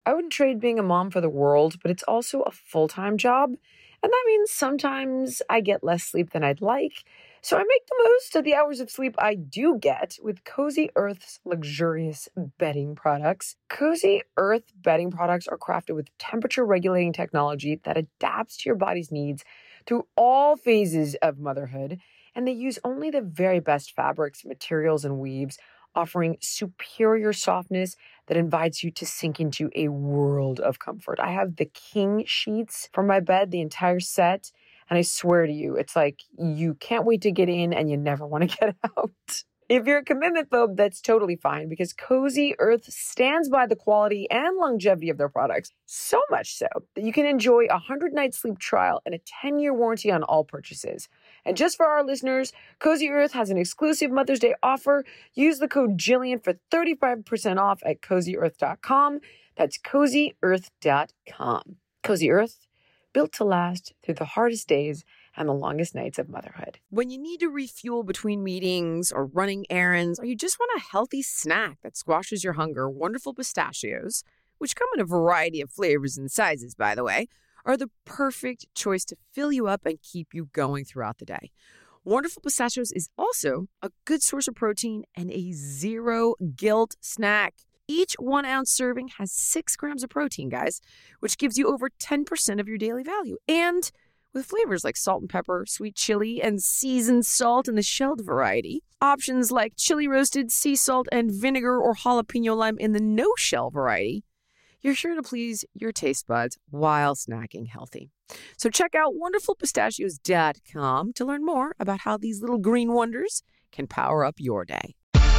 I wouldn't trade being a mom for the world, but it's also a full-time job. And that means sometimes I get less sleep than I'd like. So I make the most of the hours of sleep I do get with Cozy Earth's luxurious bedding products. Cozy Earth bedding products are crafted with temperature-regulating technology that adapts to your body's needs through all phases of motherhood. And they use only the very best fabrics, materials, and weaves, offering superior softness that invites you to sink into a world of comfort. I have the king sheets for my bed, the entire set, and I swear to you, it's like you can't wait to get in and you never want to get out. If you're a commitment phobe, that's totally fine because Cozy Earth stands by the quality and longevity of their products. So much so that you can enjoy a 100-night sleep trial and a 10-year warranty on all purchases. And just for our listeners, Cozy Earth has an exclusive Mother's Day offer. Use the code Jillian for 35% off at CozyEarth.com. That's CozyEarth.com. Cozy Earth, built to last through the hardest days and the longest nights of motherhood. When you need to refuel between meetings or running errands, or you just want a healthy snack that squashes your hunger, Wonderful Pistachios, which come in a variety of flavors and sizes, by the way, are the perfect choice to fill you up and keep you going throughout the day. Wonderful Pistachios is also a good source of protein and a zero guilt snack. Each 1 ounce serving has 6 grams of protein, guys, which gives you over 10% of your daily value. And with flavors like salt and pepper, sweet chili, and seasoned salt in the shelled variety. Options like chili roasted, sea salt, and vinegar or jalapeno lime in the no-shell variety. You're sure to please your taste buds while snacking healthy. So check out wonderfulpistachios.com to learn more about how these little green wonders can power up your day.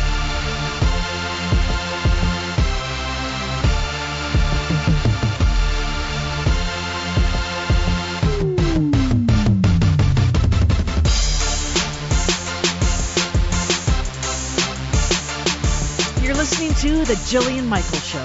You're listening to The Jillian Michaels Show.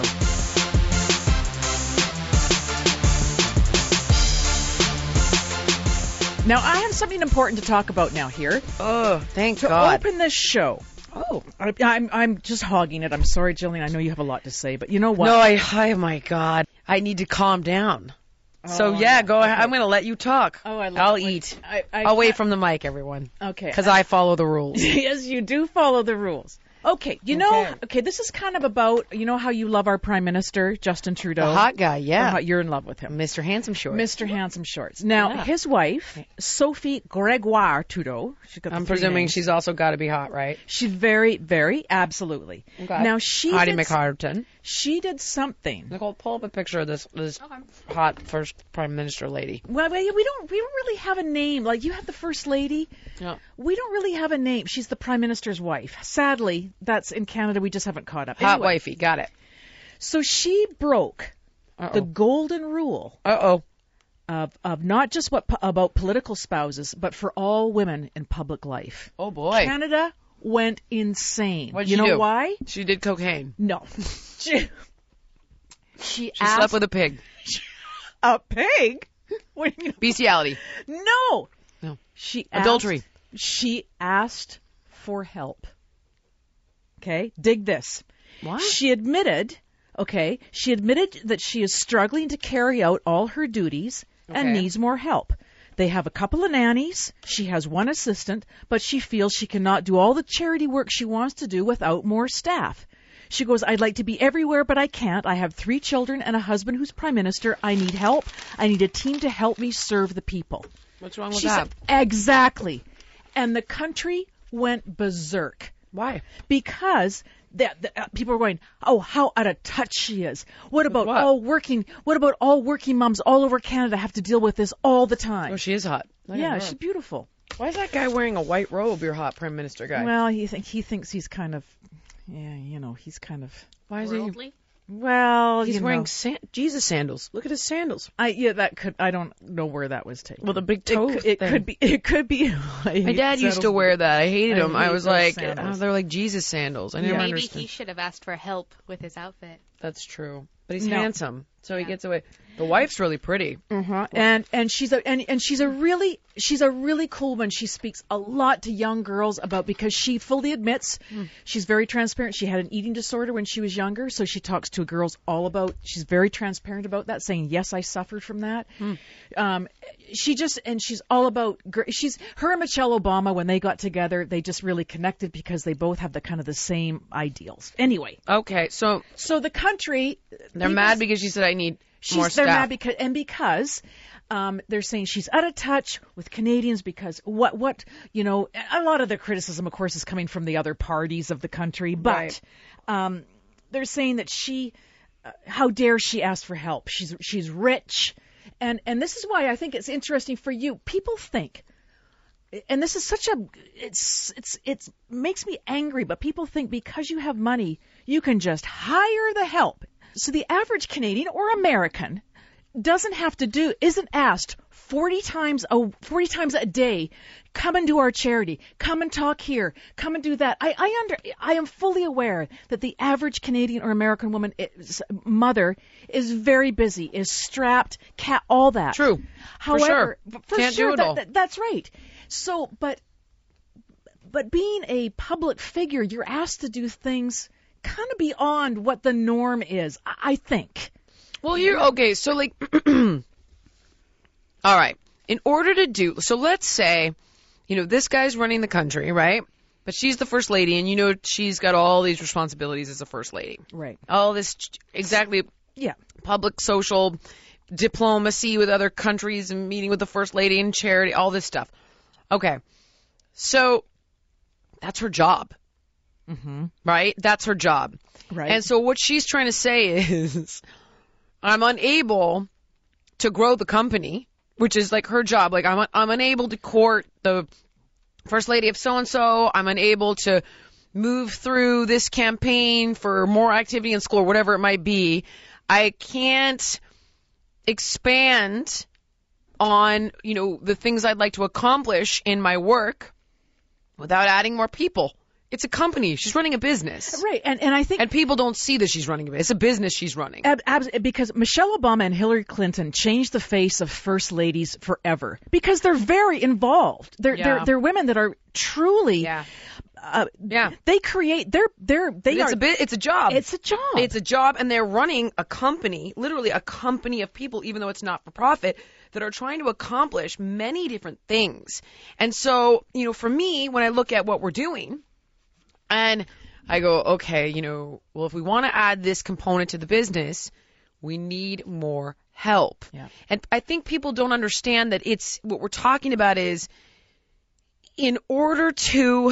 Now, I have something important to talk about now here. Oh, thank God. To open this show. Oh. I'm just hogging it. I'm sorry, Jillian. I know you have a lot to say, but you know what? No, oh my God. I need to calm down. So, yeah, go ahead. I'm going to let you talk. Oh, I'll eat. Away from the mic, everyone. Okay. Because I follow the rules. Yes, you do follow the rules. Okay, this is kind of about, you know how you love our Prime Minister, Justin Trudeau? The hot guy, yeah. You're in love with him. Mr. Handsome Shorts. Mr. Handsome Shorts. Now, his wife, Sophie Gregoire Trudeau. I'm presuming she's also got to be hot, right? She's very, very, absolutely. Okay. Now, Heidi McHarton. She did something. Nicole, pull up a picture of this hot first Prime Minister lady. Well, we don't really have a name. Like, you have the First Lady. Yeah. We don't really have a name. She's the Prime Minister's wife. Sadly, that's in Canada. We just haven't caught up. Hot wifey. Got it. So she broke the golden rule of not just about political spouses, but for all women in public life. Oh, boy. Canada went insane. What did you do? You know why? She did cocaine. No. She slept with a pig. A pig? What do you mean? Bestiality. No. Adultery. She asked for help. Okay? Dig this. What? She admitted that she is struggling to carry out all her duties and needs more help. They have a couple of nannies. She has one assistant, but she feels she cannot do all the charity work she wants to do without more staff. She goes, I'd like to be everywhere, but I can't. I have 3 children and a husband who's Prime Minister. I need help. I need a team to help me serve the people. What's wrong with that? Exactly. And the country went berserk. Why? Because people are going, oh, how out of touch she is. What about all working moms all over Canada have to deal with this all the time? Oh, she is hot. Yeah, she's beautiful. Why is that guy wearing a white robe, your hot Prime Minister guy? Well, he thinks he's kind of, he's kind of... Why is worldly? Well, he's wearing Jesus sandals. Look at his sandals. I don't know where that was taken. Well, the big toe. It could be. My dad used to wear that. I hated them. I was like, they're like Jesus sandals. I never understood. Maybe he should have asked for help with his outfit. That's true. But he's handsome. So he gets away. The wife's really pretty. And she's a really cool one. She speaks a lot to young girls because she fully admits she's very transparent. She had an eating disorder when she was younger, so she talks to girls she's very transparent about that, saying, yes, I suffered from that. She's all about, her and Michelle Obama, when they got together, they just really connected because they both have the same ideals. Anyway. Okay, so the country. They're mad because she said I need more staff. They're mad because they're saying she's out of touch with Canadians because a lot of the criticism, of course, is coming from the other parties of the country, but they're saying that how dare she ask for help? She's rich, and this is why I think it's interesting for you. People think, and this is it makes me angry, but people think because you have money, you can just hire the help. So the average Canadian or American isn't asked 40 times a day, come and do our charity, come and talk here, come and do that. I am fully aware that the average Canadian or American mother is very busy, is strapped, all that. True. However, for sure. Can't do it all. That's right. So, but being a public figure, you're asked to do things kind of beyond what the norm is, I think. Well, okay, so all right, in order to so let's say, this guy's running the country, right? But she's the first lady, and she's got all these responsibilities as a first lady. Right. All this, exactly. Yeah. Public social diplomacy with other countries and meeting with the first lady and charity, all this stuff. Okay. So that's her job. Right? That's her job. Right. And so what she's trying to say is, I'm unable to grow the company, which is like her job. Like I'm unable to court the first lady of so-and-so. I'm unable to move through this campaign for more activity in school or whatever it might be. I can't expand on, the things I'd like to accomplish in my work without adding more people. It's a company. She's running a business. Right. And I think... And people don't see that she's running a business. It's a business she's running. Because Michelle Obama and Hillary Clinton changed the face of first ladies forever. Because they're very involved. They're women that are truly... They create... It's a job. It's a job. It's a job, and they're running a company, literally a company of people, even though it's not for profit, that are trying to accomplish many different things. And so, for me, when I look at what we're doing... And I go, okay, well, if we want to add this component to the business, we need more help. Yeah. And I think people don't understand that what we're talking about is in order to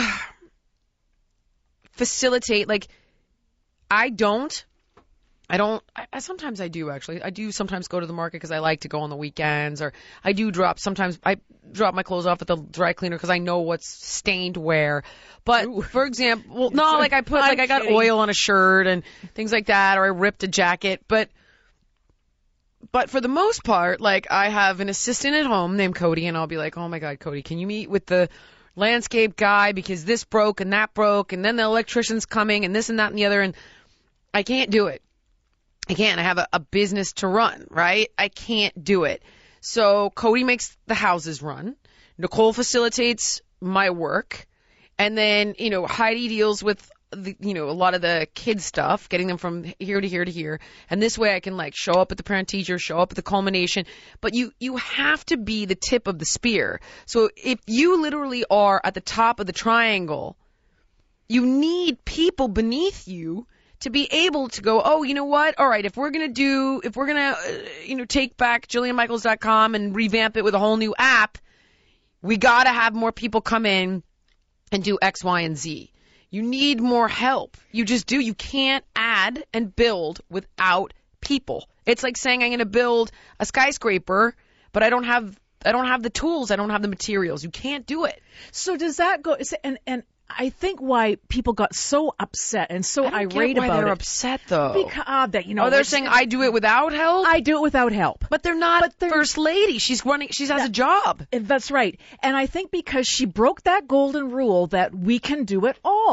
facilitate, I sometimes I do actually. I do sometimes go to the market because I like to go on the weekends, or I drop my clothes off at the dry cleaner because I know what's stained where. But for example, I got oil on a shirt and things like that, or I ripped a jacket. But for the most part, I have an assistant at home named Cody, and I'll be like, oh my God, Cody, can you meet with the landscape guy because this broke and that broke, and then the electrician's coming and this and that and the other, and I can't do it. I can't. I have a business to run, right? I can't do it. So Cody makes the houses run. Nicole facilitates my work. And then, Heidi deals with, a lot of the kids stuff, getting them from here to here to here. And this way I can, show up at the parent teacher, show up at the culmination. But you have to be the tip of the spear. So if you literally are at the top of the triangle, you need people beneath you to be able to go, oh, you know what? All right, if we're going to take back JillianMichaels.com and revamp it with a whole new app, we got to have more people come in and do X, Y, and Z. You need more help. You just do. You can't add and build without people. It's like saying I'm going to build a skyscraper, but I don't have the tools. I don't have the materials. You can't do it. So does that go? And I think why people got so upset and so irate about it. I don't get why they're upset, though. Because they're saying I do it without help. I do it without help. But they're not first lady. She's running. She has a job. That's right. And I think because she broke that golden rule that we can do it all.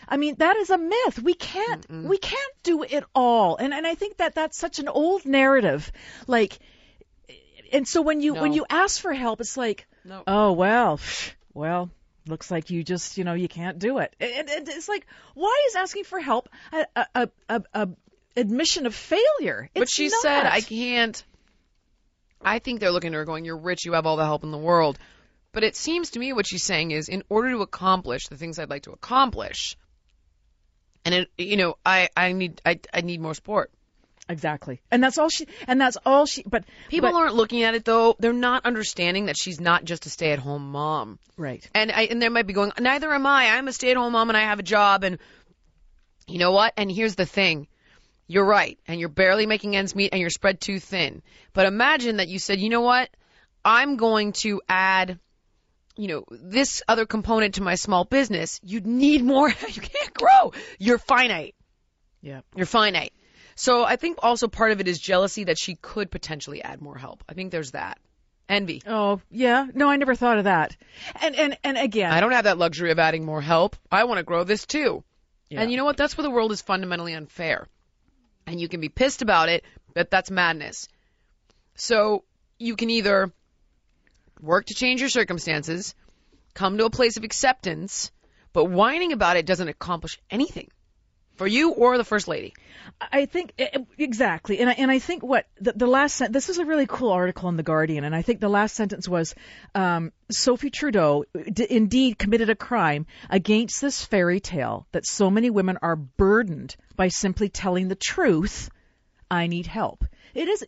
I mean, that is a myth. We can't do it all. And I think that that's such an old narrative. Like, and so when you ask for help, it's like, oh, well, looks like you just, you can't do it. And it's like, why is asking for help a admission of failure? But she said, I can't. I think they're looking at her going, you're rich, you have all the help in the world. But it seems to me what she's saying is, in order to accomplish the things I'd like to accomplish, and I need more support. Exactly. And that's all she, but people aren't looking at it though. They're not understanding that she's not just a stay-at-home mom. Right. And they might be going, neither am I. I'm a stay-at-home mom and I have a job, and you know what? And here's the thing. You're right. And you're barely making ends meet and you're spread too thin. But imagine that you said, you know what? I'm going to add, this other component to my small business. You'd need more. You can't grow. You're finite. Yeah. You're finite. So I think also part of it is jealousy that she could potentially add more help. I think there's that. Envy. Oh, yeah. No, I never thought of that. And again, I don't have that luxury of adding more help. I want to grow this too. Yeah. And you know what? That's where the world is fundamentally unfair. And you can be pissed about it, but that's madness. So you can either work to change your circumstances, come to a place of acceptance, but whining about it doesn't accomplish anything for you or the First Lady. I think exactly, and I think what the last sentence. This is a really cool article in The Guardian, and I think the last sentence was Sophie Trudeau indeed committed a crime against this fairy tale that so many women are burdened by simply telling the truth. I need help. It is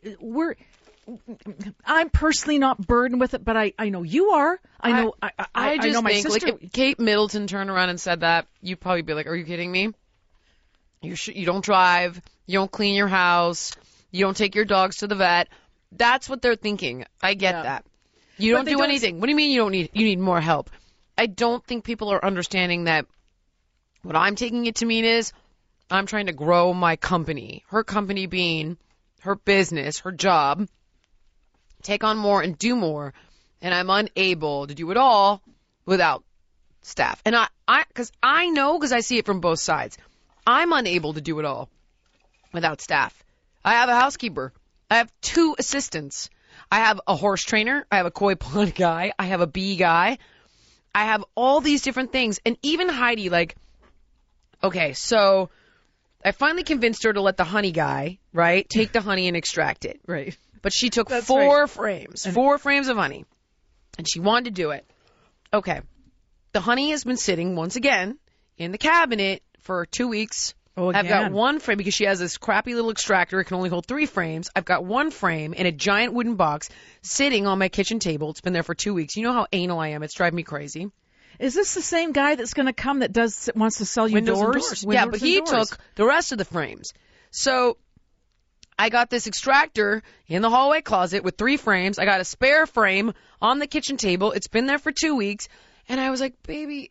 I'm personally not burdened with it, but I know you are. I know my think, sister. like, if Kate Middleton turned around and said that, you'd probably be like, "Are you kidding me? You don't drive, you don't clean your house, you don't take your dogs to the vet." That's what they're thinking. I get that. You don't do anything. What do you mean you need more help? I don't think people are understanding that what I'm taking it to mean is I'm trying to grow my company. Her company being her business, her job, take on more and do more, and I'm unable to do it all without staff. And because I see it from both sides. I'm unable to do it all without staff. I have a housekeeper. I have 2 assistants. I have a horse trainer. I have a koi pond guy. I have a bee guy. I have all these different things. And even Heidi, okay, so I finally convinced her to let the honey guy, right, take the honey and extract it. Right. But she took 4 frames of honey, and she wanted to do it. Okay. The honey has been sitting, once again, in the cabinet for 2 weeks. Oh, again. I've got 1 frame because she has this crappy little extractor. It can only hold 3 frames. I've got 1 frame in a giant wooden box sitting on my kitchen table. It's been there for 2 weeks. You know how anal I am. It's driving me crazy. Is this the same guy that's going to come that wants to sell you Windows and doors? Yeah, but he took the rest of the frames. So I got this extractor in the hallway closet with 3 frames. I got a spare frame on the kitchen table. It's been there for 2 weeks. And I was like, baby,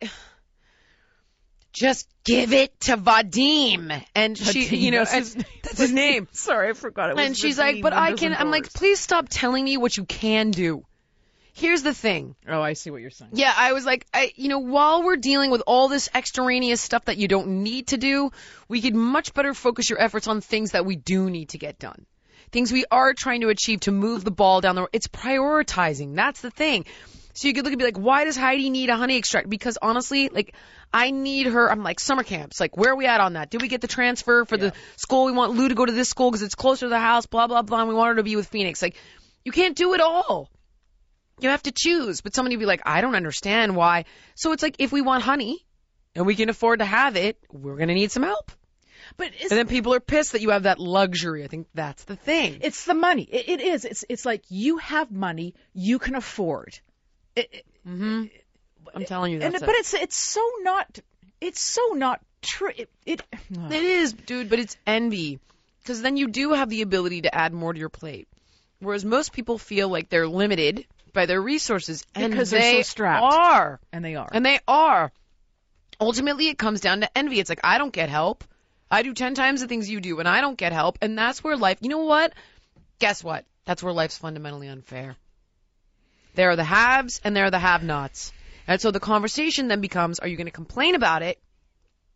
just give it to Vadim. And she, that's his name. Sorry, I forgot it was. And she's like, but I'm like, please stop telling me what you can do. Here's the thing. Oh, I see what you're saying. Yeah, I was like, while we're dealing with all this extraneous stuff that you don't need to do, we could much better focus your efforts on things that we do need to get done. Things we are trying to achieve to move the ball down the road. It's prioritizing. That's the thing. So you could look and be like, why does Heidi need a honey extract? Because honestly, I need her. I'm like, summer camps. Where are we at on that? Did we get the transfer for the school? We want Lou to go to this school because it's closer to the house, blah, blah, blah. And we want her to be with Phoenix. You can't do it all. You have to choose. But somebody would be like, I don't understand why. So it's like, if we want honey and we can afford to have it, we're going to need some help. And then people are pissed that you have that luxury. I think that's the thing. It's the money. It is. It's like you have money you can afford. I'm telling you that. But it's so not true. It is, dude, but it's envy. Because then you do have the ability to add more to your plate. Whereas most people feel like they're limited by their resources. Because they're so strapped. And they are. Ultimately, it comes down to envy. It's like, I don't get help. I do 10 times the things you do, and I don't get help. And that's where life, you know what? Guess what? That's where life's fundamentally unfair. There are the haves and there are the have-nots. And so the conversation then becomes, are you going to complain about it?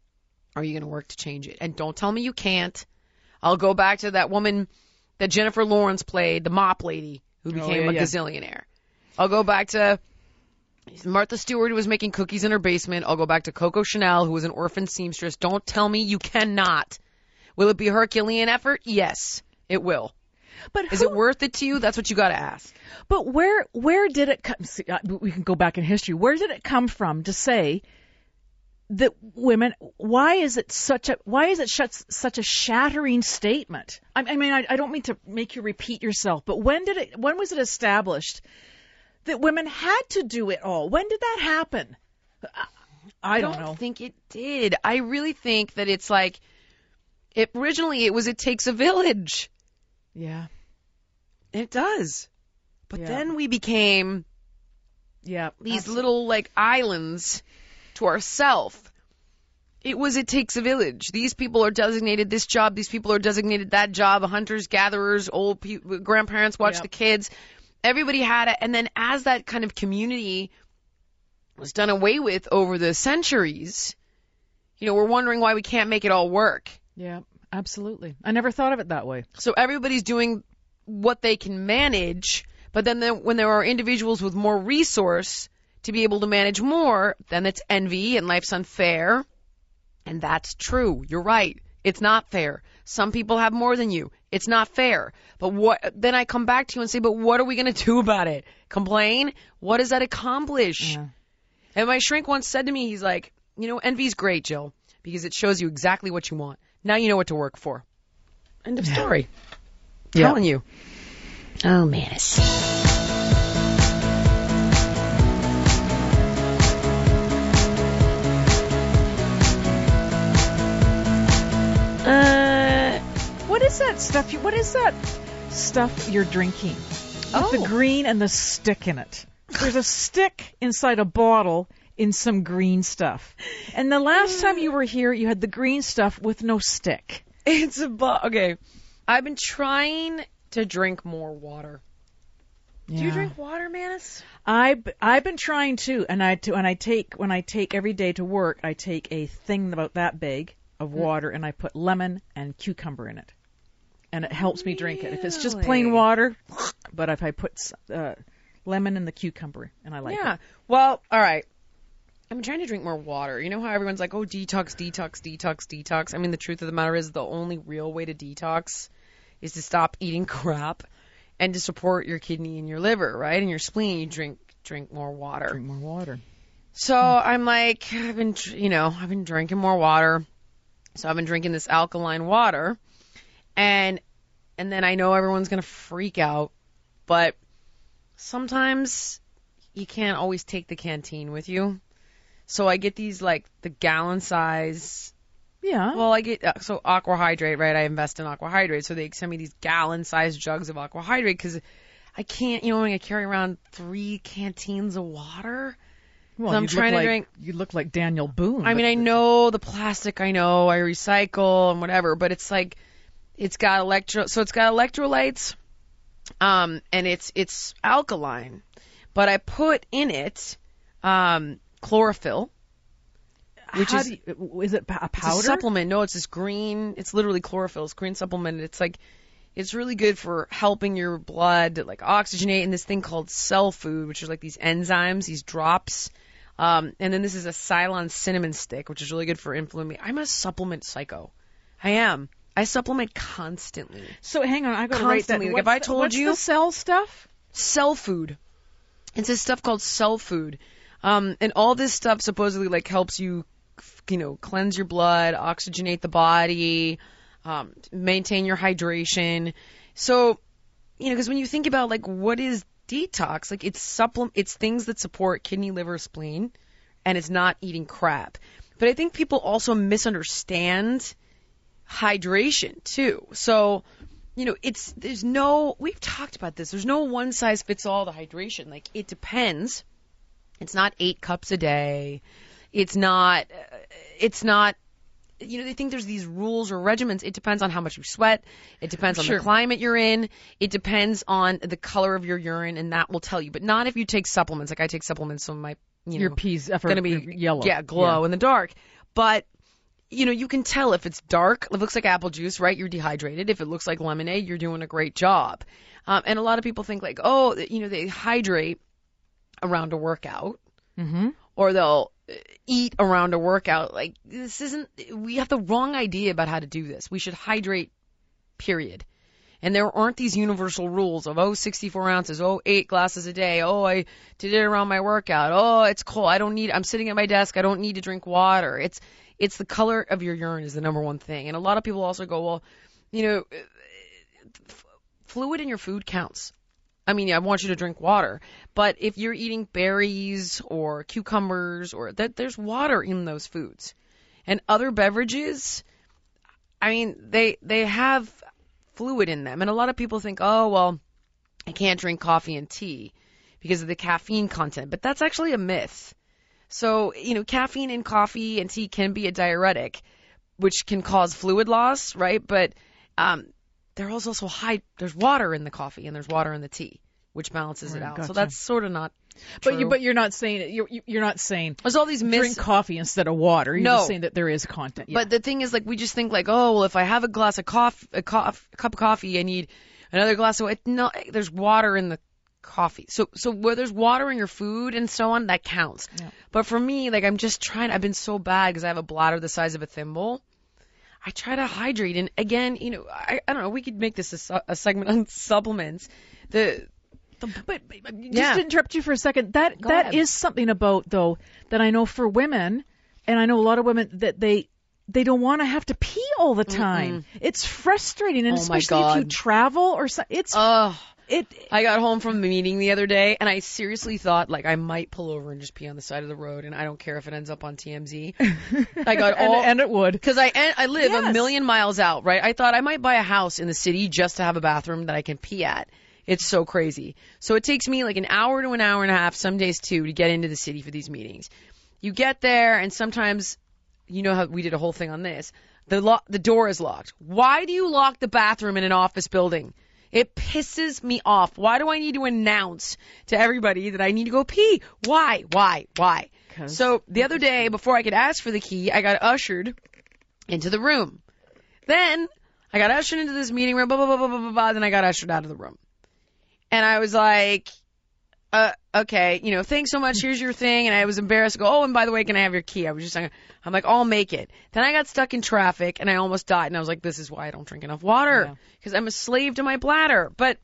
Or are you going to work to change it? And don't tell me you can't. I'll go back to that woman that Jennifer Lawrence played, the mop lady who became a gazillionaire. I'll go back to Martha Stewart, who was making cookies in her basement. I'll go back to Coco Chanel, who was an orphan seamstress. Don't tell me you cannot. Will it be a Herculean effort? Yes, it will. But is it worth it to you? That's what you got to ask. But where did it come? See, we can go back in history. Where did it come from to say that women? Why is it such a shattering statement? I mean, I don't mean to make you repeat yourself, but when was it established that women had to do it all? When did that happen? I don't know. I think it did. I really think that it's like originally it takes a village. Yeah. It does. But then we became these little like islands to ourselves. It takes a village. These people are designated this job. These people are designated that job. Hunters, gatherers, old grandparents watch the kids. Everybody had it. And then as that kind of community was done away with over the centuries, we're wondering why we can't make it all work. Yeah, absolutely. I never thought of it that way. So everybody's doing what they can manage, but then when there are individuals with more resource to be able to manage more, then it's envy and life's unfair. And that's true. You're right. It's not fair. Some people have more than you. It's not fair. But then I come back to you and say, but what are we going to do about it? Complain? What does that accomplish? Yeah. And my shrink once said to me, he's like, envy's great, Jill, because it shows you exactly what you want. Now you know what to work for. End of story. Telling you. Oh, Manus. What is that stuff you're drinking? With the green and the stick in it. There's a stick inside a bottle in some green stuff. And the last time you were here, you had the green stuff with no stick. It's okay. I've been trying to drink more water. Yeah. Do you drink water, Manus? I've been trying to, when I take every day to work, I take a thing about that big of water and I put lemon and cucumber in it, and it helps me drink it. If it's just plain water, but if I put lemon and the cucumber, and I like it. Yeah. Well, all right. I'm trying to drink more water. You know how everyone's like, oh, detox, detox, detox, detox. I mean, the truth of the matter is the only real way to detox is to stop eating crap and to support your kidney and your liver, right? And your spleen, you drink more water. Drink more water. So I'm like, I've been drinking more water. So I've been drinking this alkaline water. And then I know everyone's going to freak out, but sometimes you can't always take the canteen with you. So I get these, like, the gallon size. Yeah. Well, I get, so Aqua Hydrate, right? I invest in Aqua Hydrate. So they send me these gallon size jugs of Aqua Hydrate because I can't, I'm going to carry around 3 canteens of water. Well, I'm trying to drink. You look like Daniel Boone. I mean, I know the plastic, I recycle and whatever, but it's like, it's got electrolytes, and it's alkaline. But I put in it, chlorophyll, which is it a powder? It's a supplement. No, it's this green. It's literally chlorophyll. It's green supplement. It's like, it's really good for helping your blood to like oxygenate. And this thing called Cell Food, which is like these enzymes, these drops. And then this is a Ceylon cinnamon stick, which is really good for inflammation. I'm a supplement psycho. I am. I supplement constantly. So hang on, I got to write that. Like if I told you, what's the cell stuff? Cell Food. It's this stuff called Cell Food. And all this stuff supposedly like helps you, cleanse your blood, oxygenate the body, maintain your hydration. So, because when you think about like what is detox, like it's things that support kidney, liver, spleen, and it's not eating crap. But I think people also misunderstand hydration too. So, we've talked about this. There's no one size fits all to hydration. Like it depends. It's not 8 cups a day. It's not, they think there's these rules or regimens. It depends on how much you sweat. It depends on the climate you're in. It depends on the color of your urine, and that will tell you. But not if you take supplements. Like I take supplements, so my, your peas are going to be yellow. Yeah, glow in the dark. But you can tell if it's dark, if it looks like apple juice, right? You're dehydrated. If it looks like lemonade, you're doing a great job. And a lot of people think like, oh, they hydrate around a workout, or they'll eat around a workout. Like, we have the wrong idea about how to do this. We should hydrate, period. And there aren't these universal rules of, 64 ounces, 8 glasses a day, I did it around my workout, it's cold, I'm sitting at my desk, I don't need to drink water. It's the color of your urine is the number one thing. And a lot of people also go, fluid in your food counts. I mean, I want you to drink water, but if you're eating berries or cucumbers there's water in those foods. And other beverages, I mean, they have fluid in them. And a lot of people think, I can't drink coffee and tea because of the caffeine content. But that's actually a myth. So, caffeine in coffee and tea can be a diuretic, which can cause fluid loss, right? But there's also there's water in the coffee and there's water in the tea, which balances it out. Gotcha. So that's sort of not true. But you're not saying you're not saying there's all these myths. Drink coffee instead of water. You're just saying that there is content. Yeah. But the thing is, like, we just think like, if I have a cup of coffee, I need another glass of it. No, there's water in the coffee. So where there's water in your food and so on, that counts. Yeah. But for me, like, I've been so bad because I have a bladder the size of a thimble. I try to hydrate. And again, I don't know, we could make this a segment on supplements. But just to interrupt you for a second, that is something about, though, that I know for women, and I know a lot of women that they don't want to have to pee all the time. It's frustrating, and especially if you travel or something. I got home from a meeting the other day, and I seriously thought, like, I might pull over and just pee on the side of the road, and I don't care if it ends up on TMZ. I got and it would. Because I live a million miles out, right? I thought I might buy a house in the city just to have a bathroom that I can pee at. It's so crazy. So it takes me like an hour to an hour and a half, some days 2, to get into the city for these meetings. You get there, and sometimes, how we did a whole thing on this, the door is locked. Why do you lock the bathroom in an office building? It pisses me off. Why do I need to announce to everybody that I need to go pee? Why? So the other day, before I could ask for the key, I got ushered into the room. Then I got ushered into this meeting room, blah, blah, blah, blah, blah, blah, then I got ushered out of the room. And I was like, okay, thanks so much, here's your thing. And I was embarrassed to go, and by the way, can I have your key? I'm like, I'll make it. Then I got stuck in traffic, and I almost died. And I was like, this is why I don't drink enough water, because I'm a slave to my bladder. But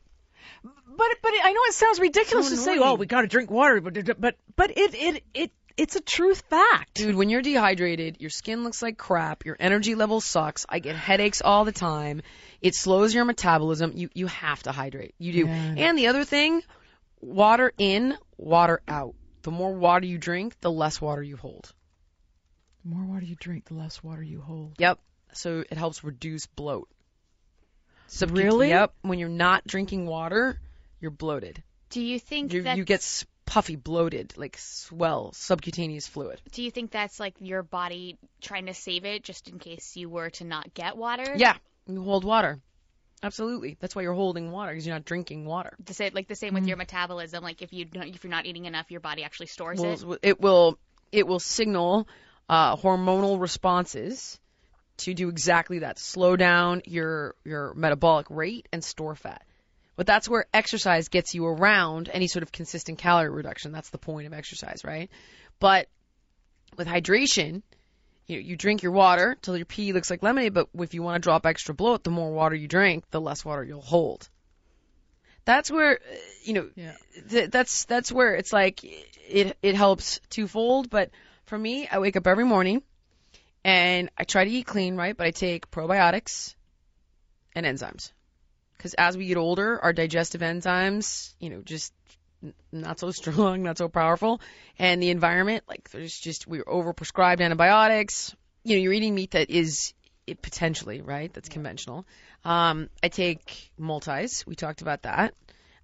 I know it sounds ridiculous to say, we got to drink water, but it's a truth fact. Dude, when you're dehydrated, your skin looks like crap, your energy level sucks, I get headaches all the time, it slows your metabolism, you have to hydrate. You do. Yeah. And the other thing, water in, water out. The more water you drink, the less water you hold. The more water you drink, the less water you hold. Yep. So it helps reduce bloat. Really? Yep. When you're not drinking water, you're bloated. Do you think you get puffy, bloated, like subcutaneous fluid. Do you think that's like your body trying to save it just in case you were to not get water? Yeah, you hold water. Absolutely. That's why you're holding water, because you're not drinking water. The same with your metabolism. Like if you're not eating enough, your body actually stores it. It will signal hormonal responses to do exactly that. Slow down your metabolic rate and store fat. But that's where exercise gets you around any sort of consistent calorie reduction. That's the point of exercise, right? But with hydration, you drink your water till your pee looks like lemonade, but if you want to drop extra bloat, the more water you drink, the less water you'll hold. That's where, that's where it's like it helps twofold. But for me, I wake up every morning and I try to eat clean, right? But I take probiotics and enzymes. Because as we get older, our digestive enzymes, just not so strong, not so powerful. And the environment, like we're overprescribed antibiotics. You're eating meat that is potentially, right? That's conventional. I take multis. We talked about that.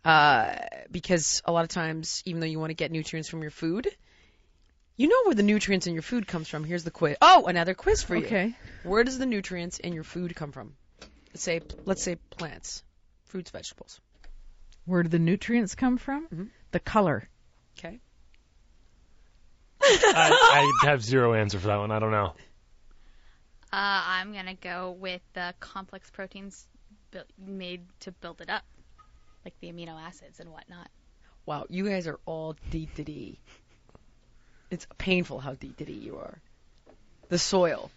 Because a lot of times, even though you want to get nutrients from your food, you know where the nutrients in your food comes from. Here's the quiz. Oh, another quiz for you. Okay. Where does the nutrients in your food come from? Let's say plants, fruits, vegetables. Where do the nutrients come from? Mm-hmm. The color. Okay. I have zero answer for that one. I don't know. I'm going to go with the complex proteins made to build it up, like the amino acids and whatnot. Wow, you guys are all D. It's painful how D you are. The soil.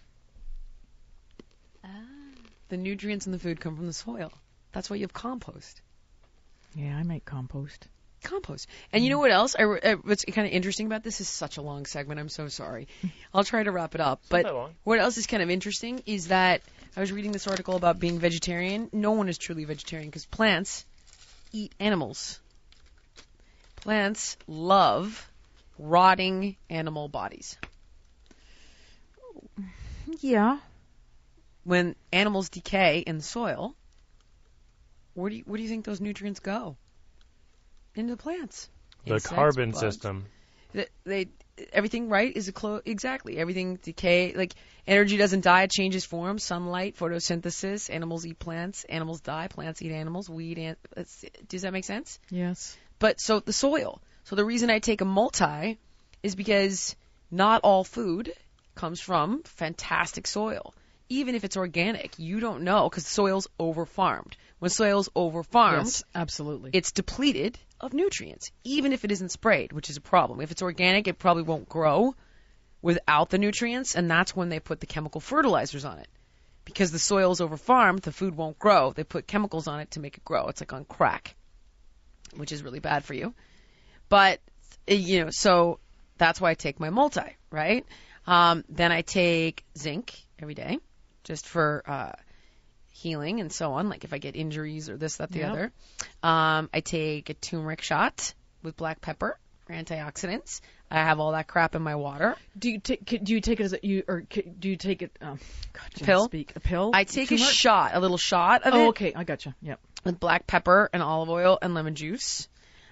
The nutrients in the food come from the soil. That's why you have compost. Yeah, I make compost. And you know what else? What's kind of interesting about this is such a long segment. I'm so sorry. I'll try to wrap it up. But what else is kind of interesting is that I was reading this article about being vegetarian. No one is truly vegetarian because plants eat animals. Plants love rotting animal bodies. Yeah. When animals decay in the soil, where do you think those nutrients go? Into the plants. The Insects, carbon bugs. system. Everything, right, is exactly. Everything decay, like energy doesn't die, it changes form. Sunlight, photosynthesis, animals eat plants, animals die, plants eat animals, we eat does that make sense? Yes. But so the soil. So the reason I take a multi is because not all food comes from fantastic soil. Even if it's organic, you don't know because soil's over-farmed. When soil's over-farmed, yes, absolutely, it's depleted of nutrients, even if it isn't sprayed, which is a problem. If it's organic, it probably won't grow without the nutrients, and that's when they put the chemical fertilizers on it. Because the soil's over-farmed, the food won't grow. They put chemicals on it to make it grow. It's like on crack, which is really bad for you. But, so that's why I take my multi, right? Then I take zinc every day, just for healing and so on, like if I get injuries or this, that, the other. I take a turmeric shot with black pepper for antioxidants. I have all that crap in my water. Do you take it as do you take it? Pill? A pill? I take a little shot of it. Oh, okay, I gotcha. Yep. With black pepper and olive oil and lemon juice.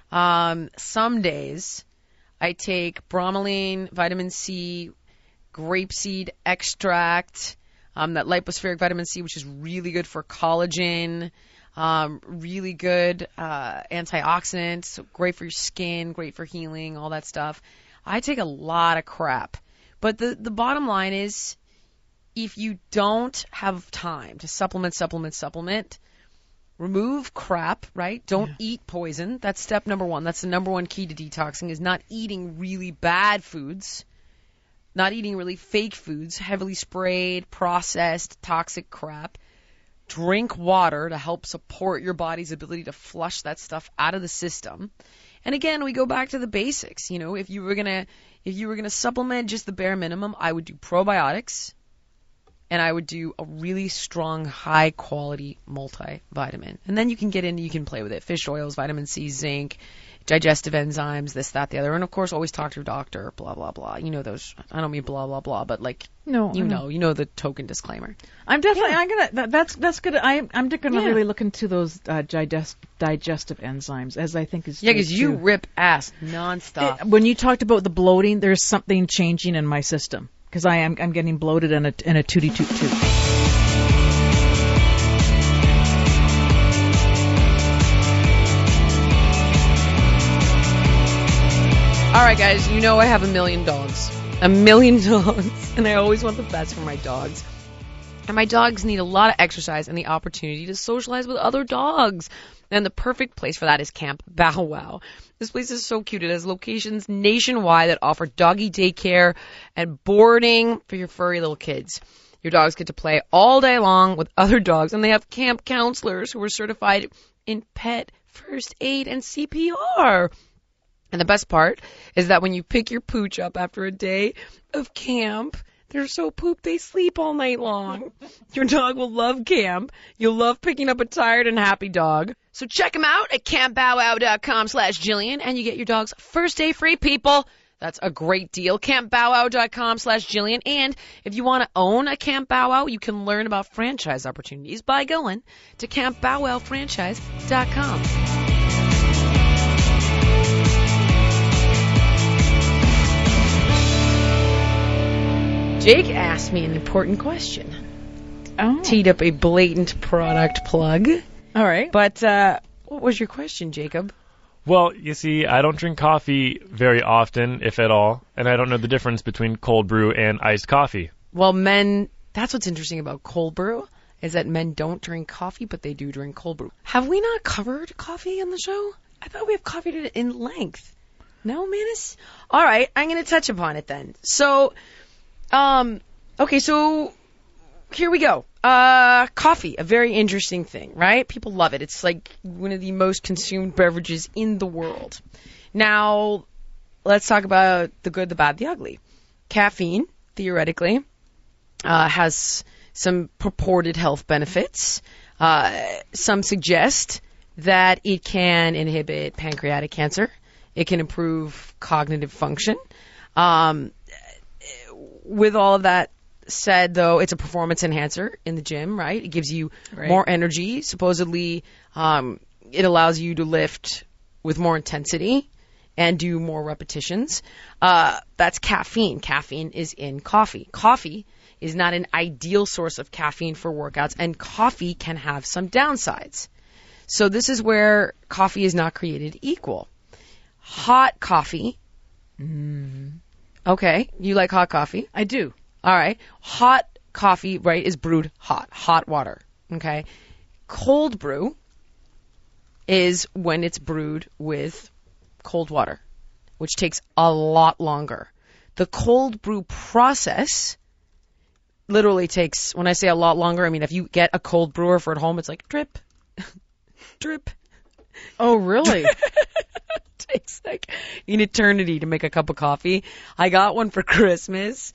Some days I take bromelain, vitamin C, grapeseed extract. That lipospheric vitamin C, which is really good for collagen, really good antioxidants, so great for your skin, great for healing, all that stuff. I take a lot of crap. But the bottom line is, if you don't have time to supplement, remove crap, right? Don't eat poison. That's step number one. That's the number one key to detoxing, is not eating really bad foods. Not eating really fake foods, heavily sprayed, processed, toxic crap. Drink water to help support your body's ability to flush that stuff out of the system. And again, we go back to the basics. If you were gonna supplement just the bare minimum, I would do probiotics, and I would do a really strong, high quality multivitamin. And then you can play with it. Fish oils, vitamin C, zinc, digestive enzymes, this, that, the other. And of course, always talk to your doctor, blah, blah, blah. Those, I don't mean blah, blah, blah, but know the token disclaimer. I'm definitely, that's good. I'm going to really look into those digestive enzymes, as I think is. Yeah, because you rip ass nonstop. When you talked about the bloating, there's something changing in my system, because I'm getting bloated in a tootie toot toot. All right, guys, I have 1 million dogs. 1 million dogs. And I always want the best for my dogs. And my dogs need a lot of exercise and the opportunity to socialize with other dogs. And the perfect place for that is Camp Bow Wow. This place is so cute. It has locations nationwide that offer doggy daycare and boarding for your furry little kids. Your dogs get to play all day long with other dogs, and they have camp counselors who are certified in pet first aid and CPR. And the best part is that when you pick your pooch up after a day of camp, they're so pooped they sleep all night long. Your dog will love camp. You'll love picking up a tired and happy dog. So check them out at campbowwow.com/Jillian, and you get your dog's first day free, people. That's a great deal. campbowwow.com/Jillian. And if you want to own a Camp Bow Wow, you can learn about franchise opportunities by going to campbowwowfranchise.com. Jake asked me an important question. Oh. Teed up a blatant product plug. All right. But what was your question, Jacob? Well, you see, I don't drink coffee very often, if at all, and I don't know the difference between cold brew and iced coffee. Well, men That's what's interesting about cold brew, is that men don't drink coffee, but they do drink cold brew. Have we not covered coffee on the show? I thought we have covered it in length. No, Manus? All right, I'm going to touch upon it then. So, okay, so here we go. Coffee, a very interesting thing, right? People love it. It's like one of the most consumed beverages in the world. Now, let's talk about the good, the bad, the ugly. Caffeine, theoretically, has some purported health benefits. Some suggest that it can inhibit pancreatic cancer. It can improve cognitive function. With all of that said, though, it's a performance enhancer in the gym, right? It gives you more energy. Supposedly, it allows you to lift with more intensity and do more repetitions. That's caffeine. Caffeine is in coffee. Coffee is not an ideal source of caffeine for workouts, and coffee can have some downsides. So this is where coffee is not created equal. Hot coffee. Okay, you like hot coffee? I do. All right. Hot coffee, right, is brewed hot water. Okay. Cold brew is when it's brewed with cold water, which takes a lot longer. The cold brew process literally takes, when I say a lot longer, I mean if you get a cold brewer for at home, it's like drip, drip. Oh, really? Takes like an eternity to make a cup of coffee. I got one for Christmas.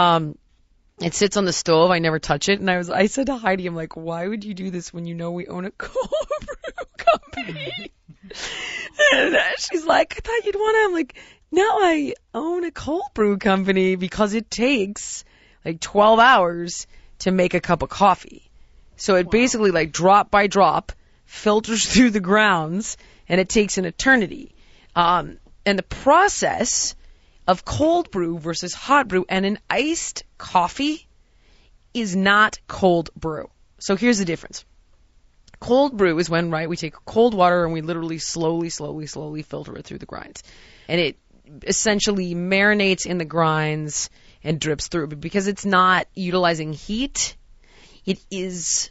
It sits on the stove. I never touch it. And I said to Heidi, I'm like, why would you do this when you know we own a cold brew company? And she's like, I thought you'd want to. I'm like, no, I own a cold brew company because it takes like 12 hours to make a cup of coffee. So it basically like drop by drop filters through the grounds, and it takes an eternity. And the process of cold brew versus hot brew and an iced coffee is not cold brew. So here's the difference. Cold brew is when, right, we take cold water and we literally slowly filter it through the grinds. And it essentially marinates in the grinds and drips through. But because it's not utilizing heat, it is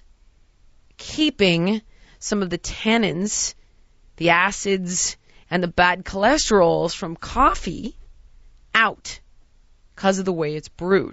keeping some of the tannins, the acids, and the bad cholesterols from coffee out because of the way it's brewed.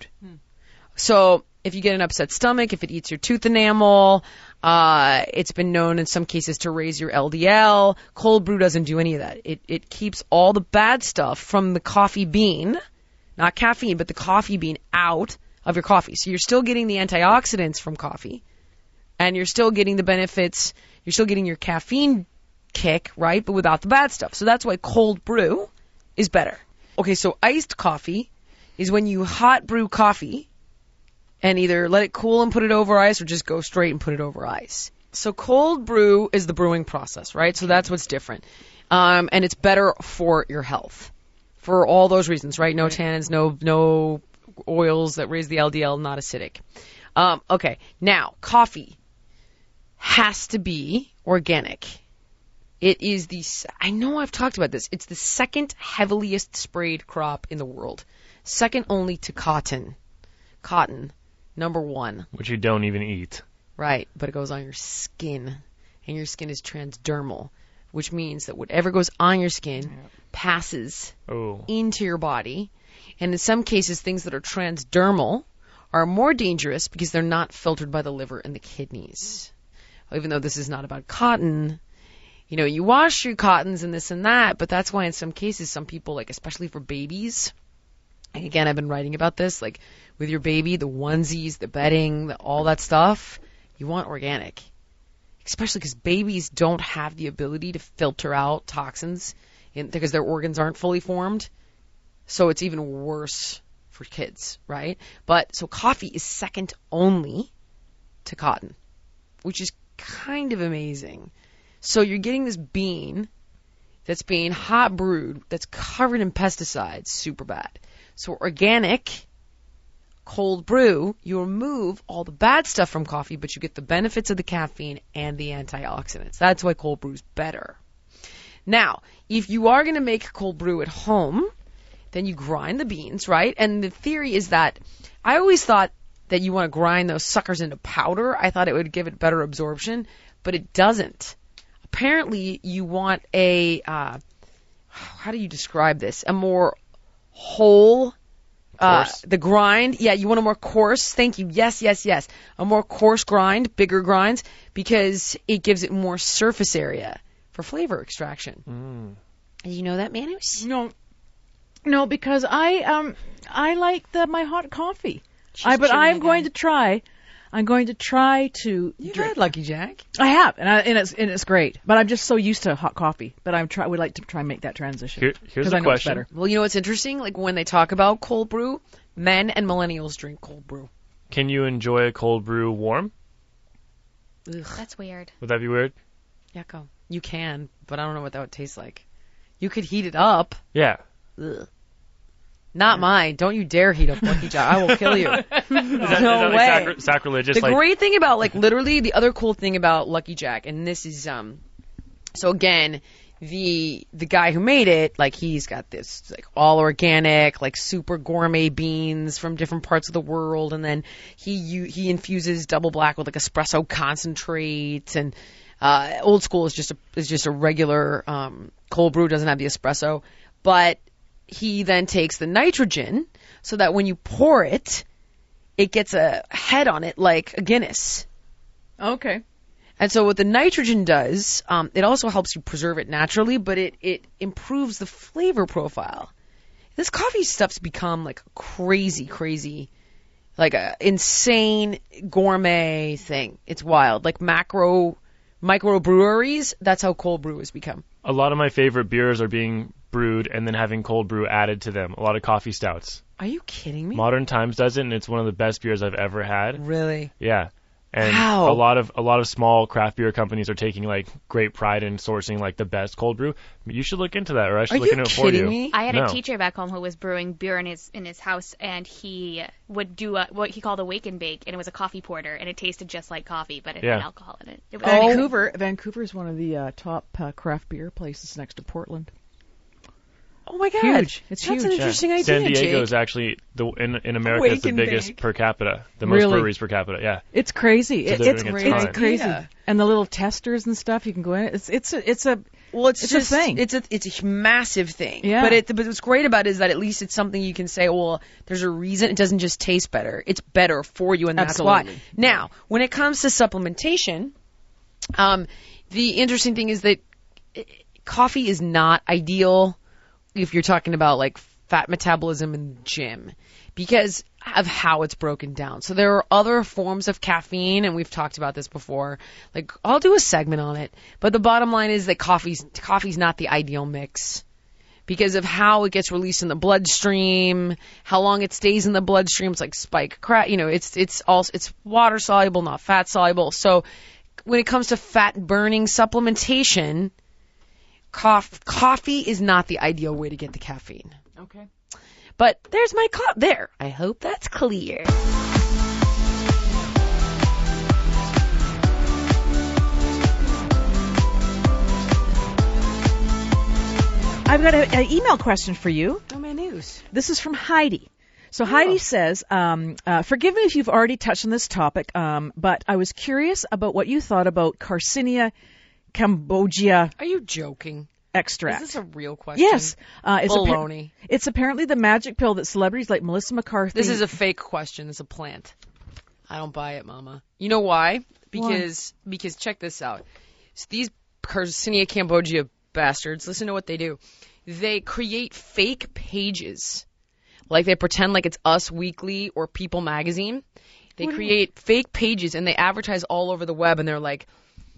So if you get an upset stomach, if it eats your tooth enamel, it's been known in some cases to raise your LDL. Cold brew doesn't do any of that. It keeps all the bad stuff from the coffee bean, not caffeine, but the coffee bean out of your coffee. So you're still getting the antioxidants from coffee, and you're still getting the benefits. You're still getting your caffeine kick, right, but without the bad stuff. So that's why cold brew is better. Okay, so iced coffee is when you hot brew coffee and either let it cool and put it over ice or just go straight and put it over ice. So cold brew is the brewing process, right? So that's what's different. And it's better for your health for all those reasons, right? No tannins, no oils that raise the LDL, not acidic. Okay, now coffee has to be organic. It is I know I've talked about this. It's the second heaviest sprayed crop in the world. Second only to cotton. Cotton, number one. Which you don't even eat. Right, but it goes on your skin. And your skin is transdermal, which means that whatever goes on your skin passes into your body. And in some cases, things that are transdermal are more dangerous because they're not filtered by the liver and the kidneys. Even though this is not about cotton, you know, you wash your cottons and this and that, but that's why in some cases, some people, like especially for babies, and again, I've been writing about this, like with your baby, the onesies, the bedding, all that stuff, you want organic. Especially because babies don't have the ability to filter out toxins because their organs aren't fully formed. So it's even worse for kids, right? But so coffee is second only to cotton, which is kind of amazing. So you're getting this bean that's being hot brewed, that's covered in pesticides, super bad. So organic, cold brew, you remove all the bad stuff from coffee, but you get the benefits of the caffeine and the antioxidants. That's why cold brew is better. Now, if you are going to make cold brew at home, then you grind the beans, right? And the theory is that I always thought that you want to grind those suckers into powder. I thought it would give it better absorption, but it doesn't. Apparently, you want a, how do you describe this? A more whole, the grind. Yeah, you want a more coarse. Thank you. Yes. A more coarse grind, bigger grinds, because it gives it more surface area for flavor extraction. Did you know that, Manus? No, because I like my hot coffee. But I'm going to try. I'm going to try to. You've had Lucky Jack. I have, and it's great. But I'm just so used to hot coffee. But would like to try and make that transition. Here's a question. Better. Well, you know what's interesting? Like when they talk about cold brew, men and millennials drink cold brew. Can you enjoy a cold brew warm? Ugh. That's weird. Would that be weird? Yucko. You can, but I don't know what that would taste like. You could heat it up. Yeah. Ugh. Not mine. Don't you dare heat up Lucky Jack. I will kill you. Is that way. like sacrilegious? The great thing about, like, literally the other cool thing about Lucky Jack, and this is, so again, the guy who made it, like, he's got this, like, all organic, like, super gourmet beans from different parts of the world, and then he infuses double black with, like, espresso concentrate, and old school is just a regular cold brew, doesn't have the espresso, but he then takes the nitrogen so that when you pour it, it gets a head on it like a Guinness. Okay. And so what the nitrogen does, it also helps you preserve it naturally, but it improves the flavor profile. This coffee stuff's become like a crazy, like a insane gourmet thing. It's wild. Like microbreweries, that's how cold brew has become. A lot of my favorite beers are being brewed and then having cold brew added to them. A lot of coffee stouts. Are you kidding me? Modern Times does it, and it's one of the best beers I've ever had. Really? Yeah. And wow. a lot of small craft beer companies are taking like great pride in sourcing like the best cold brew. You should look into that, or I should look into it for you. Are you kidding me? I had a teacher back home who was brewing beer in his house, and he would do what he called a wake and bake, and it was a coffee porter, and it tasted just like coffee, but it had alcohol in it. It was Vancouver is one of the top craft beer places next to Portland. Oh my God. Huge. That's huge. an interesting idea, San Diego Jake. is actually, in America, it's the biggest per capita. The most breweries per capita, yeah. It's crazy. So It's crazy. And the little testers and stuff, you can go in. It's a thing. It's a massive thing. Yeah. But what's great about it is that at least it's something you can say, well, there's a reason. It doesn't just taste better. It's better for you, and that's why. Now, when it comes to supplementation, the interesting thing is that coffee is not ideal if you're talking about like fat metabolism in the gym because of how it's broken down. So there are other forms of caffeine, and we've talked about this before. Like, I'll do a segment on it. But the bottom line is that coffee's not the ideal mix because of how it gets released in the bloodstream, how long it stays in the bloodstream. It's like spike crack. You know, it's water soluble, not fat soluble. So when it comes to fat burning supplementation, coffee is not the ideal way to get the caffeine. Okay. But there's my there. I hope that's clear. I've got an email question for you. Oh, my news. This is from Heidi. So Heidi says, forgive me if you've already touched on this topic, but I was curious about what you thought about Garcinia Cambogia. Are you joking? Extract. Is this a real question? Yes. Baloney. It's apparently the magic pill that celebrities like Melissa McCarthy... This is a fake question. It's a plant. I don't buy it, Mama. You know why? Because check this out. So these Garcinia Cambogia bastards, listen to what they do. They create fake pages. Like they pretend like it's Us Weekly or People Magazine. They create fake pages and they advertise all over the web, and they're like,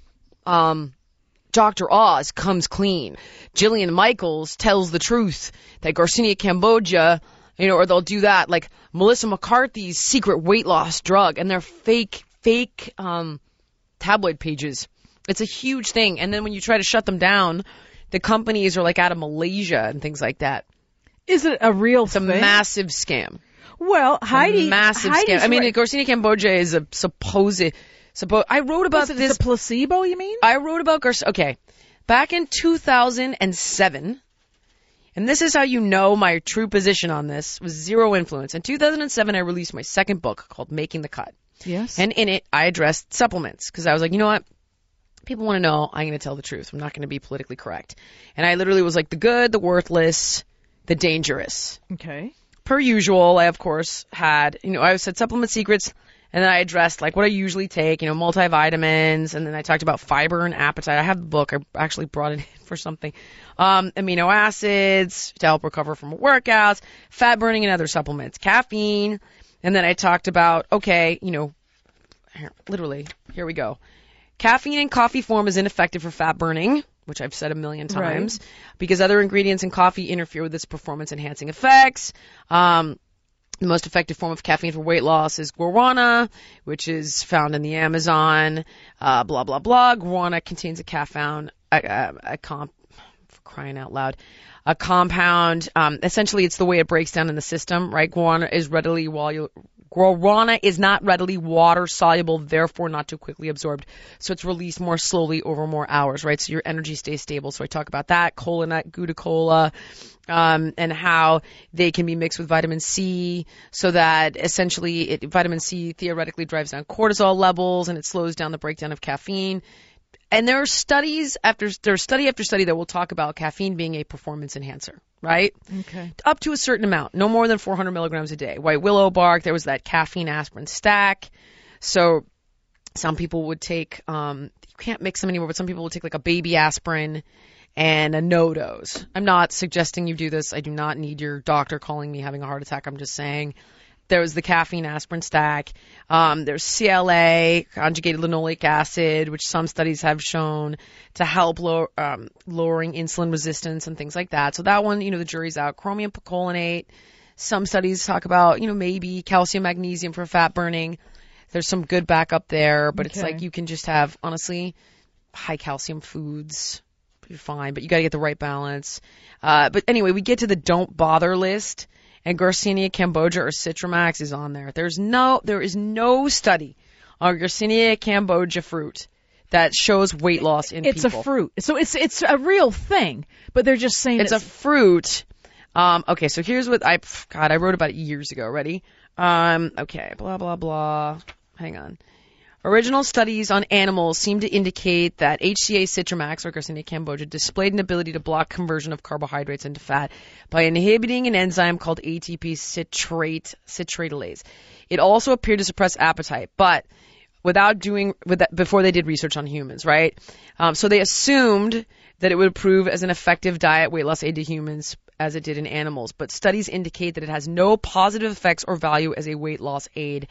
Dr. Oz comes clean. Jillian Michaels tells the truth that Garcinia Cambogia, or they'll do that, like Melissa McCarthy's secret weight loss drug, and they're fake tabloid pages. It's a huge thing. And then when you try to shut them down, the companies are like out of Malaysia and things like that. Is it a real thing? It's a massive scam. Well, Heidi... Massive scam. I mean, Garcinia Cambogia is a supposed... I wrote about this... It's a placebo, you mean? I wrote about Garcinia... Okay. Back in 2007, and this is how you know my true position on this was zero influence. In 2007, I released my second book called Making the Cut. Yes. And in it, I addressed supplements because I was like, you know what? People want to know. I'm going to tell the truth. I'm not going to be politically correct. And I literally was like the good, the worthless, the dangerous. Okay. Per usual, I, of course, had, I said supplement secrets, and then I addressed, like, what I usually take, multivitamins, and then I talked about fiber and appetite. I have the book. I actually brought it in for something. Amino acids to help recover from workouts, fat burning, and other supplements, caffeine. And then I talked about, okay, here we go. Caffeine in coffee form is ineffective for fat burning, which I've said a million times, because other ingredients in coffee interfere with its performance-enhancing effects. The most effective form of caffeine for weight loss is guarana, which is found in the Amazon, blah, blah, blah. Guarana contains a compound, for crying out loud, a compound. Essentially, it's the way it breaks down in the system, right? Guarana is not readily water soluble, therefore not too quickly absorbed. So it's released more slowly over more hours, right? So your energy stays stable. So I talk about that, cola nut, Gouda cola, and how they can be mixed with vitamin C so that essentially vitamin C theoretically drives down cortisol levels and it slows down the breakdown of caffeine. And there's study after study that will talk about caffeine being a performance enhancer, right? Okay. Up to a certain amount, no more than 400 milligrams a day. White willow bark, there was that caffeine aspirin stack. So some people would take, you can't mix them anymore, but some people would take like a baby aspirin and a no dose. I'm not suggesting you do this. I do not need your doctor calling me having a heart attack. I'm just saying. There was the caffeine aspirin stack. There's CLA, conjugated linoleic acid, which some studies have shown to help lowering insulin resistance and things like that. So that one, the jury's out. Chromium picolinate. Some studies talk about, maybe calcium, magnesium for fat burning. There's some good backup there, but it's like you can just have, honestly, high calcium foods. You're fine, but you got to get the right balance. But anyway, we get to the don't bother list. And Garcinia cambogia or Citramax is on there. There is no study on Garcinia cambogia fruit that shows weight loss in people. It's a fruit. So it's a real thing, but they're just saying it's a fruit. Okay, so here's what I wrote about it years ago. Ready? Okay, blah, blah, blah. Hang on. Original studies on animals seem to indicate that HCA Citramax, or Garcinia cambogia, displayed an ability to block conversion of carbohydrates into fat by inhibiting an enzyme called ATP citratylase. It also appeared to suppress appetite, but before they did research on humans, right? So they assumed that it would prove as an effective diet weight loss aid to humans as it did in animals, but studies indicate that it has no positive effects or value as a weight loss aid.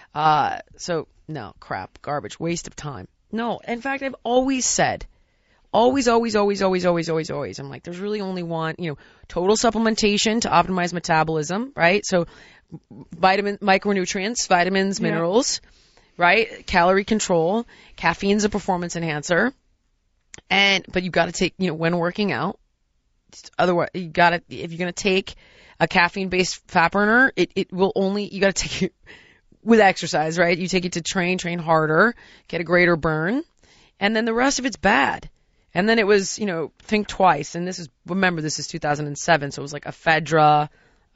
So no, crap, garbage, waste of time. No, in fact, I've always said, always, I'm like, there's really only one, total supplementation to optimize metabolism, right? So micronutrients, vitamins, minerals, right? Calorie control, caffeine's a performance enhancer. But you got to take, when working out, otherwise, if you're going to take a caffeine-based fat burner, you got to take it with exercise, right? You take it to train harder, get a greater burn, and then the rest of it's bad. And then it was, think twice. And remember, this is 2007, so it was like ephedra,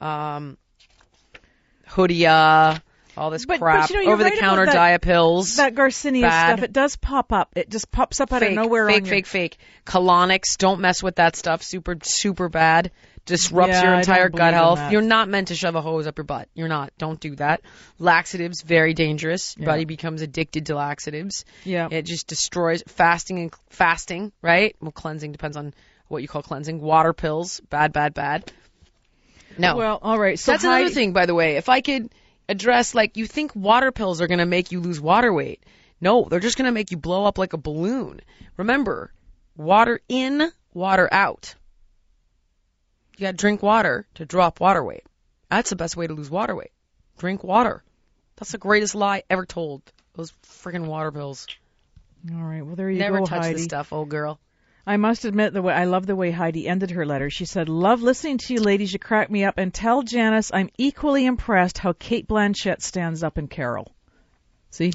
Hoodia, all this crap, over-the-counter diet pills. That Garcinia stuff, it does pop up. It just pops up out of nowhere. Fake. Colonics, don't mess with that stuff. Super, super bad. Disrupts your entire gut health. You're not meant to shove a hose up your butt. You're not. Don't do that. Laxatives, very dangerous. Your body becomes addicted to laxatives. Yeah. It just destroys fasting, right? Well, cleansing depends on what you call cleansing. Water pills, bad. No. Well, all right. So that's another thing, by the way. If I could address, you think water pills are going to make you lose water weight. No, they're just going to make you blow up like a balloon. Remember, water in, water out. You got to drink water to drop water weight. That's the best way to lose water weight. Drink water. That's the greatest lie ever told. Those freaking water pills. All right. Well, there you go, Heidi. Never touch this stuff, old girl. I must admit, I love the way Heidi ended her letter. She said, "Love listening to you ladies. You crack me up. And tell Janice I'm equally impressed how Kate Blanchett stands up in Carol." See?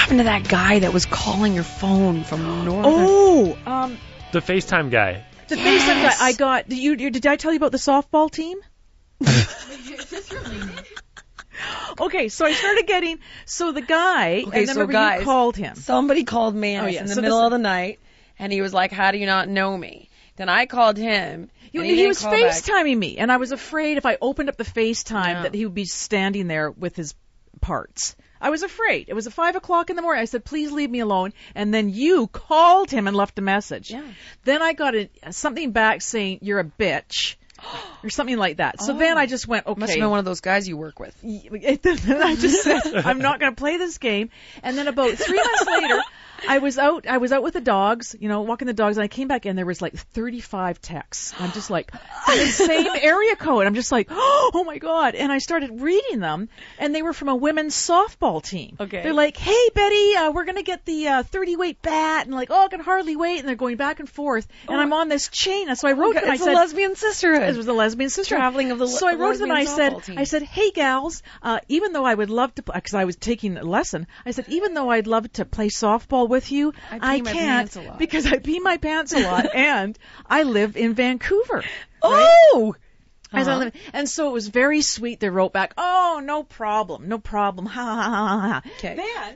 happened to that guy that was calling your phone from Northern? Oh, The FaceTime guy. the FaceTime guy. I got. Did I tell you about the softball team? Okay, so I started getting. So the guy. Okay, and then so guys, you called him. Somebody called Manus in the middle of the night, and he was like, "How do you not know me?" Then I called him. He was FaceTiming me, and I was afraid if I opened up the FaceTime that he would be standing there with his parts. I was afraid. It was at 5 o'clock in the morning. I said, please leave me alone. And then you called him and left a message. Yeah. Then I got something back saying, you're a bitch. Or something like that. So then I just went, okay. Must have been one of those guys you work with. Then I just said, I'm not going to play this game. And then about 3 months later, I was out with the dogs, walking the dogs, and I came back and there was like 35 texts. I'm just like, the same area code. I'm just like, oh my God. And I started reading them, and they were from a women's softball team. Okay. They're like, hey Betty, we're going to get the 30-weight bat, and like, I can hardly wait. And they're going back and forth. And I'm on this chain. And so I wrote to them. I said, it's a lesbian sisterhood. It was a lesbian sisterhood. Traveling of the So I wrote to them and team. I said, hey gals, even though I would love to, because I was taking a lesson, I said, even though I'd love to play softball with you, I can't because I pee my pants a lot and I live in Vancouver. Right? Oh! And so it was very sweet. They wrote back, oh, no problem. Ha ha ha ha. Okay.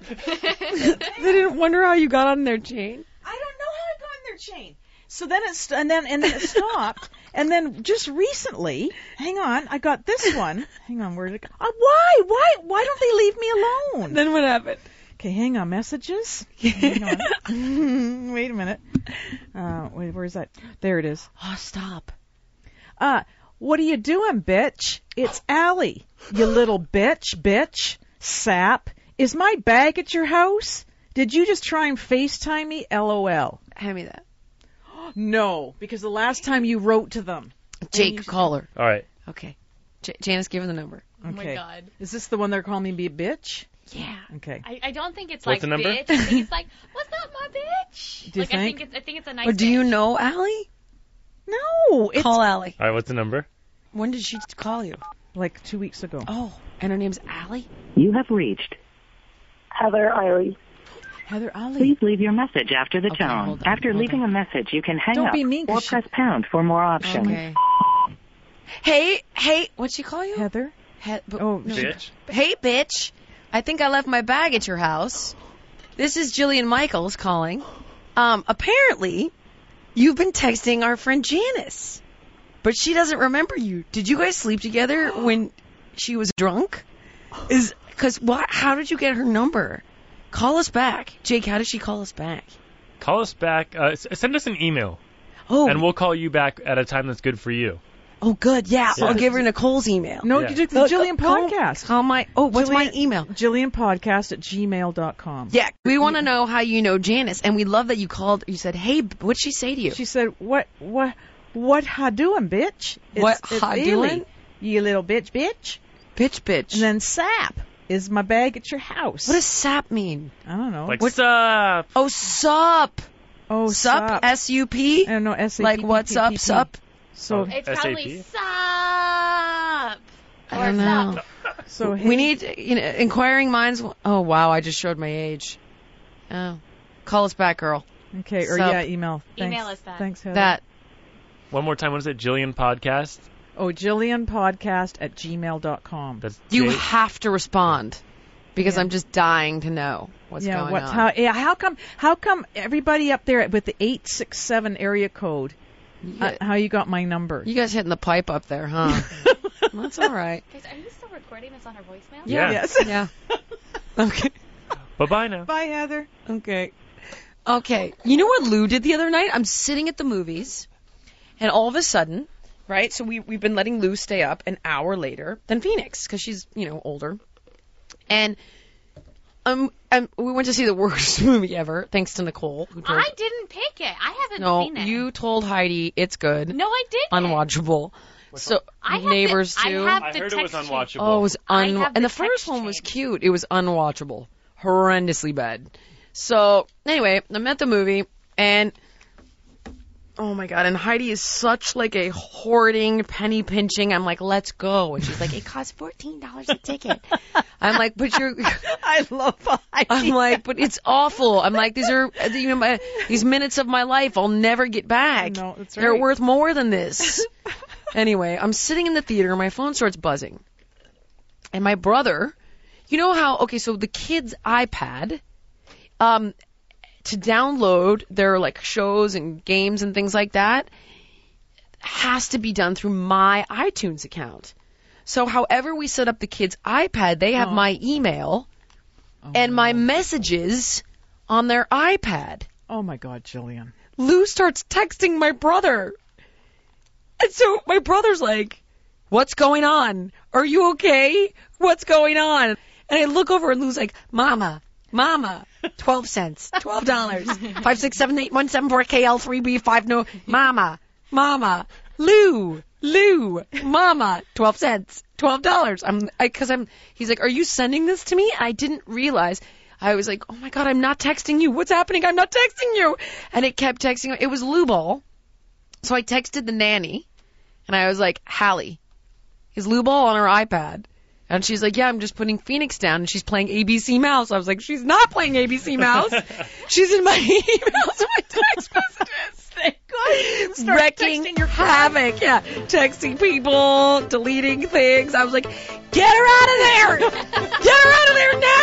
Then They didn't wonder how you got on their chain? I don't know how I got on their chain. So then it stopped. And then just recently, hang on, I got this one. Hang on, where did it go? Why don't they leave me alone? Then what happened? Okay, hang on, messages. Hang on. Wait a minute. Wait, where's that? There it is. Oh, stop. What are you doing, bitch? It's Allie. You little bitch. Sap. Is my bag at your house? Did you just try and FaceTime me? LOL. Hand me that. No, because the last time you wrote to them. Jake, call her. All right. Okay. Janice, give her the number. Okay. Oh my God. Is this the one they're calling me be a bitch? Yeah. Okay. I don't think it's What's like the number? bitch. I think it's like, what's up, my bitch? Do you like think? I think it's a nice. Or do you bitch. know Allie? No, it's Call Allie. All right, what's the number? When did she call you? like 2 weeks ago. Oh, and her name's Allie? You have reached Heather Eiley. Heather Ali. Please leave your message after the Okay, tone. hold on, After hold leaving on. a message, you can hang Don't up be mean, 'cause or press pound for more options. Okay. Hey, what'd she call you? Heather? Oh, no. Bitch. Hey, bitch. I think I left my bag at your house. This is Jillian Michaels calling. Apparently, you've been texting our friend Janice, but she doesn't remember you. Did you guys sleep together when she was drunk? How did you get her number? Call us back. Jake, how did she call us back? Call us back. Send us an email, Oh, and we'll call you back at a time that's good for you. oh, good. Yeah, Yeah. I'll give her Nicole's email. No, Yeah. you did the Jillian podcast. Call my. Oh, what's my Jillian- email? JillianPodcast@gmail.com. Yeah, we want to know how you know Janice, and we love that you called. You said, "Hey, what'd she say to you?" She said, what ha doing, bitch? What it's ha Ely. doing? You little bitch. Bitch. And then sap is my bag at your house. What does sap mean? I don't know. Like, what's up? Oh, sup. Oh, Sup? S-U-P? I don't know. S-A-P. Like, what's up, sup? So, It's SAP? probably sup. I Or don't know. so hey, We need, inquiring minds. Oh, wow, I just showed my age. Oh. Call us back, girl. Okay, or Sup. yeah, email. Thanks. Email us that. Thanks, Heather. That. One more time. What is it? Jillian Podcast. Oh, JillianPodcast@gmail.com. That's You J- have to respond because Yeah. I'm just dying to know what's yeah, going what's on. how come everybody up there with the 867 area code? How you got my number? You guys hitting the pipe up there, huh? That's all right. Guys, are you still recording this on our voicemail? Yeah. Yes. Yeah. Okay. Bye-bye now. Bye, Heather. Okay. Okay. You know what Lou did the other night? I'm sitting at the movies, and all of a sudden, right? So we've been letting Lou stay up an hour later than Phoenix because she's older, and we went to see the worst movie ever, thanks to Nicole. Who told I didn't pick it. I haven't no, seen it. you told Heidi it's good, No, I didn't. unwatchable. So I have Neighbors the, too. I have I the heard it was text unwatchable. Oh, it was I have and the the first text one was chain. cute. It was unwatchable, horrendously bad. So anyway, I'm at the movie, and Oh my God. And Heidi is such like a hoarding, penny pinching. I'm like, let's go. And she's like, it costs $14 a ticket. I'm like, but you're. I love Heidi. I'm like, but it's awful. I'm like, these are these minutes of my life I'll never get back. No, that's right. They're worth more than this. Anyway, I'm sitting in the theater and my phone starts buzzing. And my brother, you know how, okay, so the kid's iPad, to download their like shows and games and things like that has to be done through my iTunes account. So however we set up the kid's iPad, they have my email and my messages on their iPad. Oh my God, Jillian. Lou starts texting my brother. And so my brother's like, what's going on? Are you okay? What's going on? And I look over and Lou's like, Mama, 12 cents, $12, 5678174KL3B5, no, Mama, Lou, Mama, 12 cents, $12. He's like, are you sending this to me? I didn't realize. I was like, oh my God, I'm not texting you. What's happening? I'm not texting you. And it kept texting. It was Lou Ball. So I texted the nanny and I was like, Hallie, is Lou Ball on her iPad? And she's like, yeah, I'm just putting Phoenix down, and she's playing ABC Mouse. I was like, she's not playing ABC Mouse. She's in my emails and my text messages. Wrecking your havoc. Yeah, texting people, deleting things. I was like, get her out of there. Get her out of there now.